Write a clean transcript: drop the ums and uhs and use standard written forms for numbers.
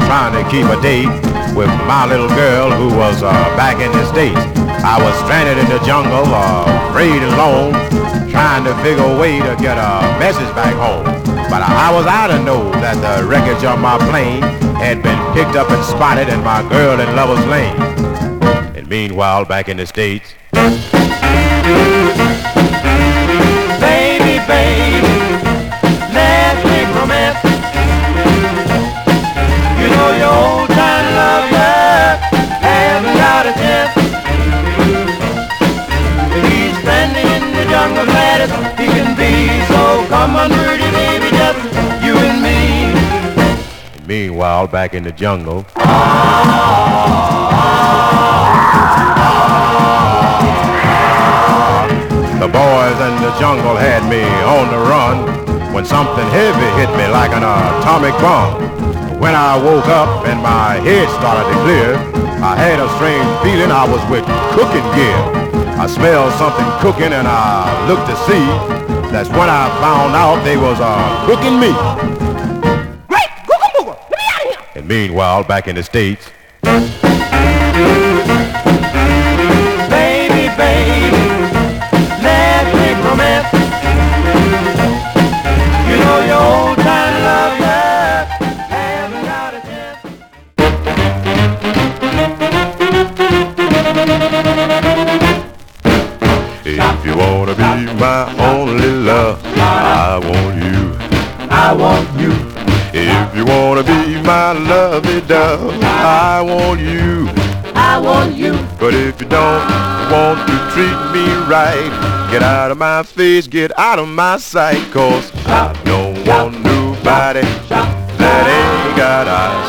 trying to keep a date with my little girl who was back in the States. I was stranded in the jungle, afraid and alone, trying to figure a way to get a message back home. But how was I to know that the wreckage of my plane had been picked up and spotted in my girl in Lover's Lane? And meanwhile, back in the States, baby, baby, let's make romance. You know your old time lover hasn't got a chance. He's standing in the jungle glad as he can be. So come on, pretty baby, just you and me. and meanwhile, back in the jungle, the boys in the jungle had me on the run when something heavy hit me like an atomic bomb. When I woke up and my head started to clear, I had a strange feeling I was with cooking gear. I smelled something cooking and I looked to see. That's when I found out they was cooking me. Great, Googa Booga, let me out of here. And meanwhile, back in the States, Baby, baby, let's make romance. You know your old time lover hasn't got a chance. if you wanna be my only love, I want you. I want you. If you wanna be my lovey-dove, I want you. I want you. But if you don't want to treat me right, get out of my face, get out of my sight, 'cause I don't want nobody that ain't got eyes.